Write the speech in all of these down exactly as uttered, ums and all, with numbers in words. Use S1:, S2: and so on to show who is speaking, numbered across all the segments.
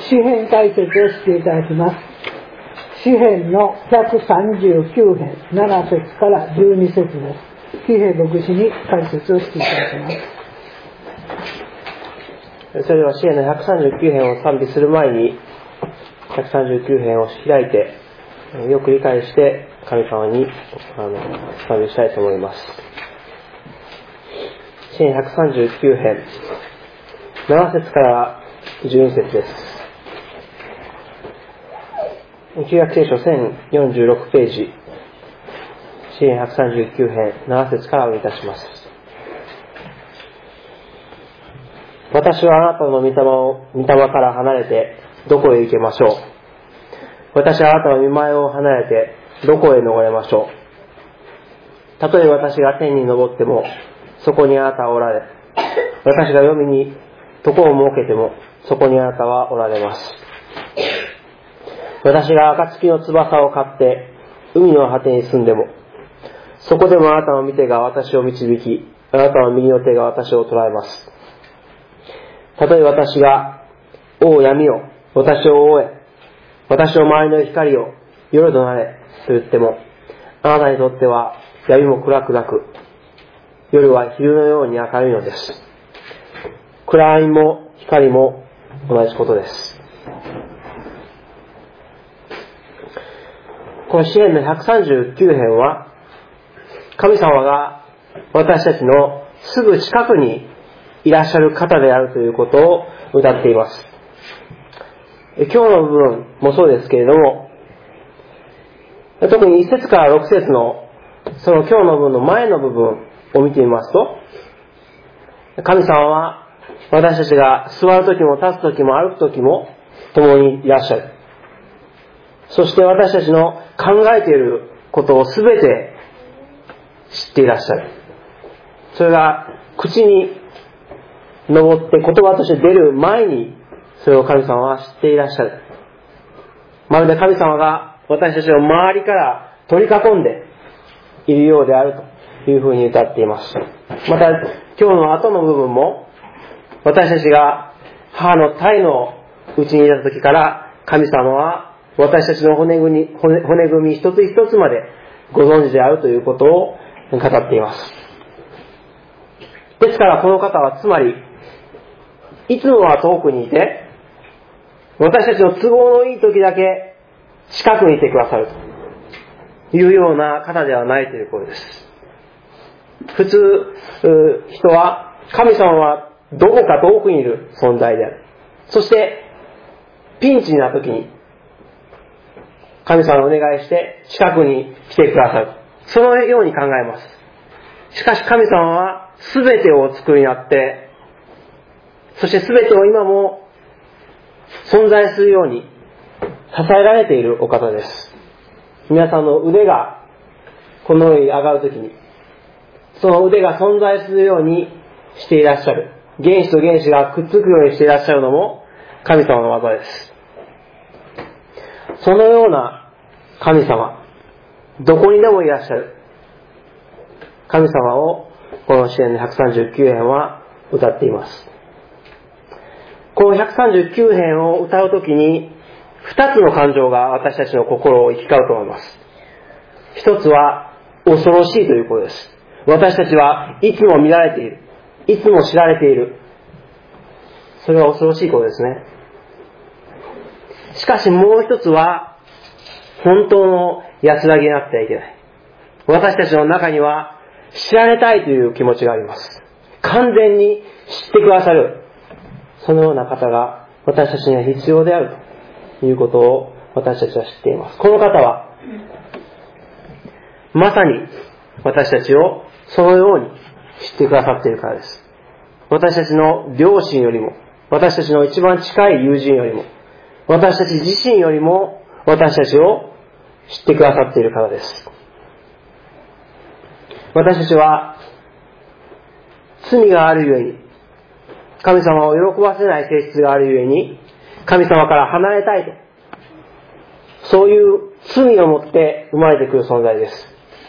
S1: 詩編解説をしていただきます。詩編のひゃくさんじゅうきゅう編なな節からじゅうに節です。喜平牧師に解説をしていただきます。
S2: それでは詩編のひゃくさんじゅうきゅう編を賛美する前にひゃくさんじゅうきゅう編を開いてよく理解して神様にあの賛美したいと思います。詩編ひゃくさんじゅうきゅう編なな節からじゅうに節です。旧約聖書せんよんじゅうろくページ、詩編ひゃくさんじゅうきゅう編なな節からお読みいたします。私はあなたの御霊を御霊から離れてどこへ行けましょう。私はあなたの御前を離れてどこへ逃れましょう。たとえ私が天に昇ってもそこにあなたはおられ、私が黄泉に床を設けてもそこにあなたはおられます。私が暁の翼を買って海の果てに住んでもそこでもあなたの御手が私を導き、あなたの右の手が私を捉えます。たとえ私が王を闇を私を覆え、私の周りの光を夜となれと言っても、あなたにとっては闇も暗くなく、夜は昼のように明るいのです。暗闇も光も同じことです。この詩編のひゃくさんじゅうきゅう編は、神様が私たちのすぐ近くにいらっしゃる方であるということを歌っています。今日の部分もそうですけれども、特にいち節からろく節のその今日の部分の前の部分を見てみますと、神様は私たちが座るときも立つときも歩くときも共にいらっしゃる。そして私たちの考えていることをすべて知っていらっしゃる。それが口に上って言葉として出る前にそれを神様は知っていらっしゃる。まるで神様が私たちを周りから取り囲んでいるようであるというふうに歌っています。また今日の後の部分も、私たちが母の胎のうちにいた時から神様は私たちの骨組み、骨、骨組み一つ一つまでご存知であるということを語っています。ですからこの方はつまりいつもは遠くにいて、私たちの都合のいい時だけ近くにいてくださるというような方ではないということです。普通人は神様はどこか遠くにいる存在である。そしてピンチな時に神様にお願いして近くに来てくださる。そのように考えます。しかし神様は全てをお作りになって、そして全てを今も存在するように支えられているお方です。皆さんの腕がこの上に上がるときに、その腕が存在するようにしていらっしゃる。原子と原子がくっつくようにしていらっしゃるのも神様の技です。そのような神様、どこにでもいらっしゃる神様をこの詩編のひゃくさんじゅうきゅう編は歌っています。このひゃくさんじゅうきゅう編を歌うときに二つの感情が私たちの心を行き交うと思います。一つは恐ろしいということです。私たちはいつも見られている、いつも知られている。それは恐ろしいことですね。しかしもう一つは本当の安らぎになってはいけない。私たちの中には知られたいという気持ちがあります。完全に知ってくださる、そのような方が私たちには必要であるということを私たちは知っています。この方はまさに私たちをそのように知ってくださっているからです。私たちの両親よりも、私たちの一番近い友人よりも、私たち自身よりも私たちを知ってくださっているからです。私たちは罪があるゆえに、神様を喜ばせない性質があるゆえに、神様から離れたいと、そういう罪を持って生まれてくる存在です。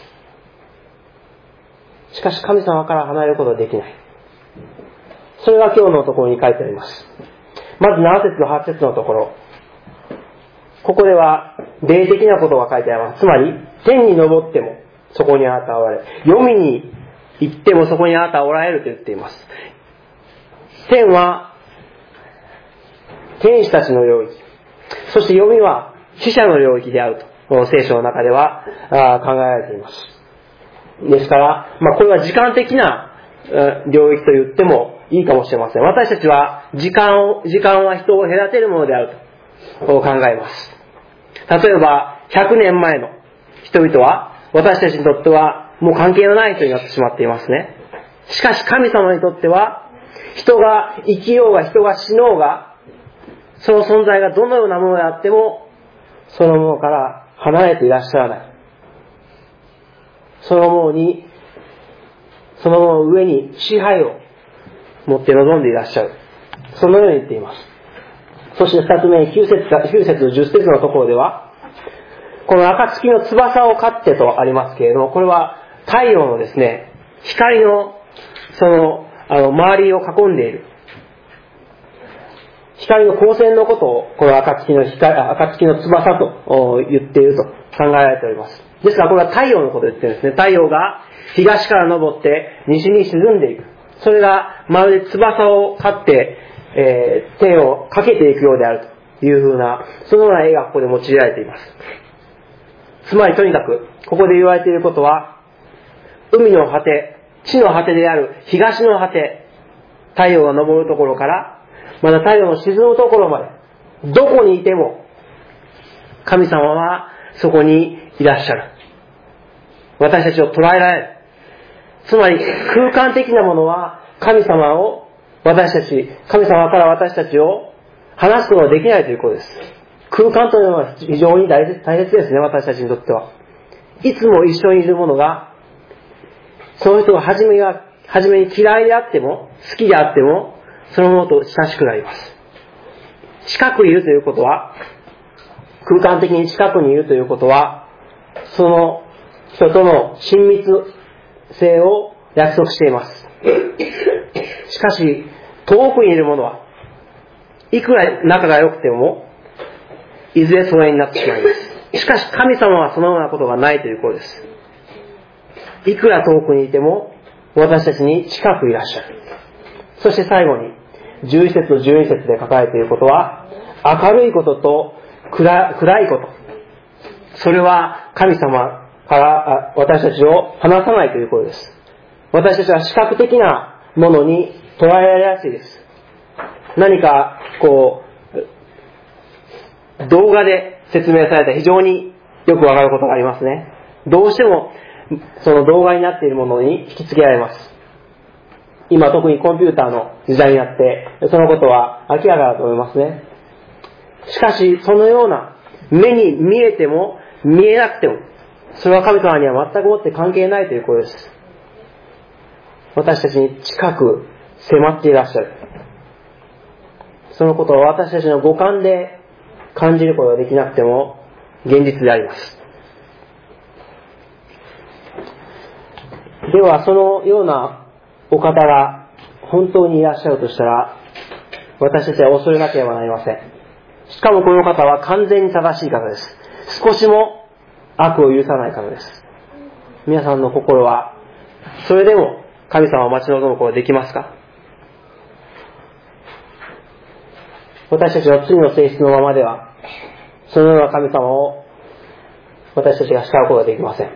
S2: しかし神様から離れることはできない。それが今日のところに書いてあります。 まずなな節とはち節のところ、ここでは霊的なことが書いてあります。つまり天に昇ってもそこにあなたはおられる、黄泉に行ってもそこにあなたはおられると言っています。天は天使たちの領域、そして黄泉は死者の領域であると聖書の中では考えられています。ですから、まあ、これは時間的な領域と言ってもいいかもしれません。私たちは時間を、時間は人を隔てるものであると考えます。例えば、ひゃくねんまえの人々は私たちにとってはもう関係のない人になってしまっていますね。しかし神様にとっては、人が生きようが人が死のうが、その存在がどのようなものであっても、そのものから離れていらっしゃらない。そのものに、そのものの上に支配を持って臨んでいらっしゃる。そのように言っています。そして二つ目にきゅう節、きゅう節、じゅっ節のところでは、この暁の翼を飼ってとありますけれども、これは太陽のですね、光の、その、あの、周りを囲んでいる。光の光線のことを、この暁の光、暁の翼と言っていると考えられております。ですからこれは太陽のことを言ってるんですね。太陽が東から昇って西に沈んでいく。それがまるで翼を飼って、えー、手をかけていくようであるというふうな、そのような絵がここで用いられています。つまりとにかく、ここで言われていることは、海の果て、地の果てである東の果て、太陽が昇るところから、また太陽の沈むところまで、どこにいても、神様はそこにいらっしゃる。私たちを捉えられる。つまり空間的なものは神様を私たち、神様から私たちを離すことができないということです。空間というのは非常に大切、大切ですね、私たちにとっては。いつも一緒にいるものが、その人が初めが、初めに嫌いであっても、好きであっても、そのものと親しくなります。近くにいるということは、空間的に近くにいるということは、その人との親密性を約束しています。しかし、遠くにいるものは、いくら仲が良くても、いずれ疎遠になってしまいます。しかし、神様はそのようなことがないということです。いくら遠くにいても、私たちに近くいらっしゃる。そして最後に、じゅういち節とじゅうに節で書かれていることは、明るいことと 暗, 暗いこと。それは神様から私たちを離さないということです。私たちは視覚的なものに捉えられやすいです。何かこう動画で説明された非常によくわかることがありますね。どうしてもその動画になっているものに引き付けられます。今特にコンピューターの時代になってそのことは明らかだと思いますね。しかしそのような目に見えても見えなくてもそれは神様には全くもって関係ないということです。私たちに近く迫っていらっしゃる。そのことを私たちの五感で感じることができなくても現実であります。ではそのようなお方が本当にいらっしゃるとしたら私たちは恐れなければなりません。しかもこの方は完全に正しい方です。少しも悪を許さない方です。皆さんの心はそれでも神様を待ち望むことができますか？私たちの罪の性質のままではそのような神様を私たちが慕うことができません。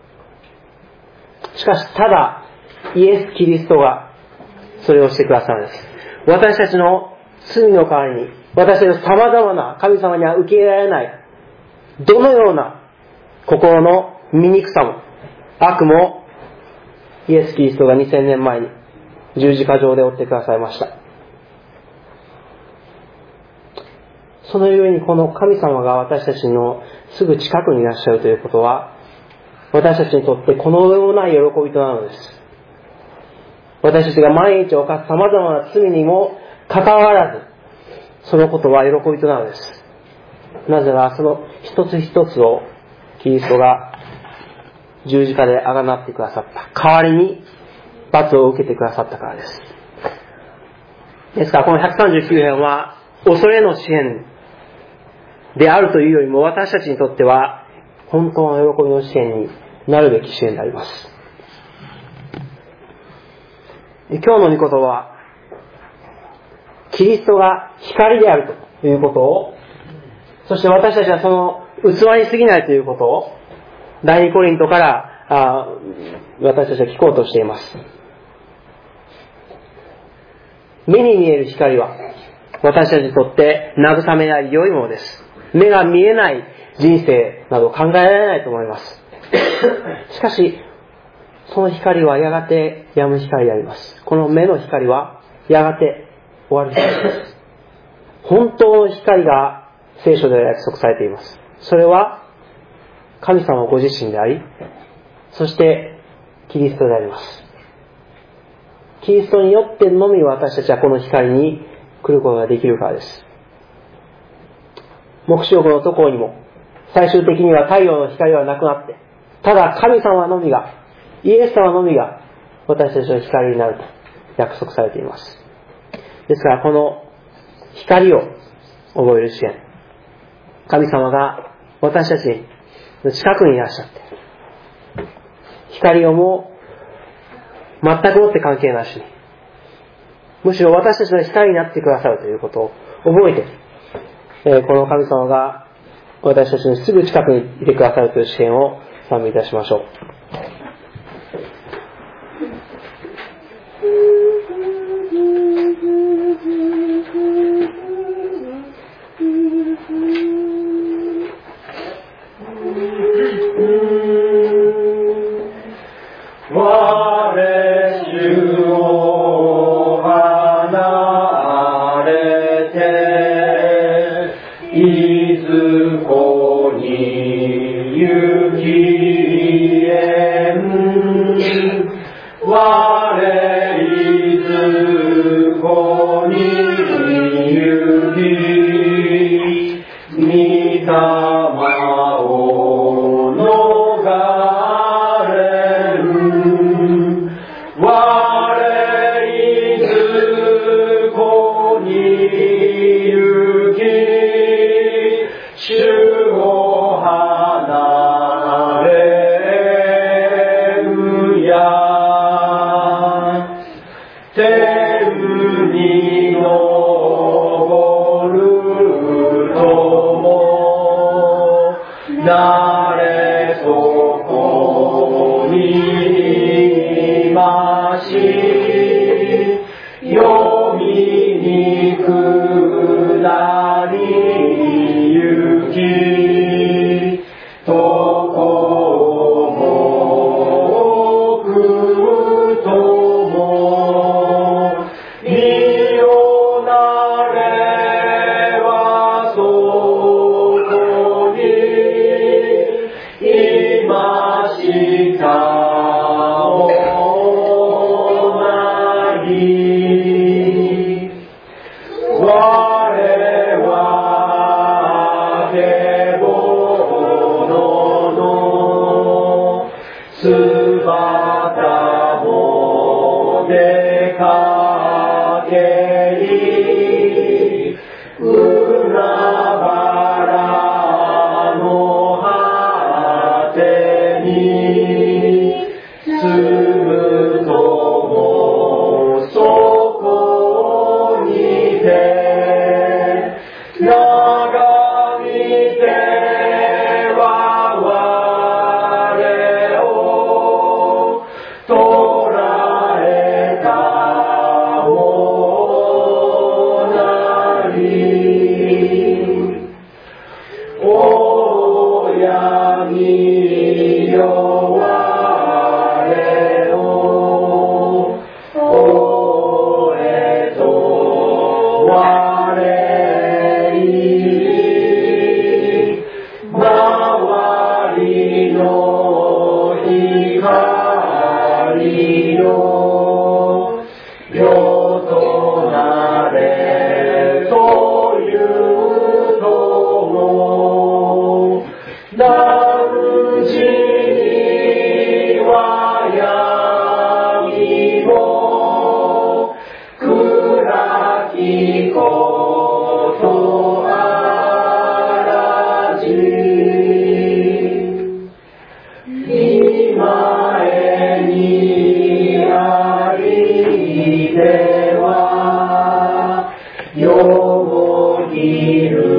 S2: しかし、ただイエス・キリストがそれをしてくださるんです。私たちの罪の代わりに、私たちの様々な神様には受け入れられないどのような心の醜さも悪もイエス・キリストがにせんねんまえに十字架上で負ってくださいました。そのゆえにこの神様が私たちのすぐ近くにいらっしゃるということは私たちにとってこのような喜びとなるのです。私たちが毎日犯す様々な罪にもかかわらずそのことは喜びとなるのです。なぜならその一つ一つをキリストが十字架であがなってくださった代わりに罰を受けてくださったからです。ですからこのひゃくさんじゅうきゅう編は恐れの支援であるというよりも、私たちにとっては本当の喜びの支援になるべき支援であります。今日の御言葉は、キリストが光であるということを、そして私たちはその器に過ぎないということを、第二コリントからあ私たちは聞こうとしています。目に見える光は私たちにとって慰めであり良いものです。目が見えない人生など考えられないと思います。しかしその光はやがて止む光であります。この目の光はやがて終わる光です。本当の光が聖書では約束されています。それは神様ご自身であり、そしてキリストであります。キリストによってのみ私たちはこの光に来ることができるからです。黙示録のところにも最終的には太陽の光はなくなって、ただ神様のみが、イエス様のみが私たちの光になると約束されています。ですからこの光を覚える支援、神様が私たちの近くにいらっしゃって、光をもう全くもって関係なしに、むしろ私たちの光になってくださるということを覚えて、えー、この神様が私たちのすぐ近くにいてくださるという支援を賛美いたしましょう。
S3: 捉えた共にいる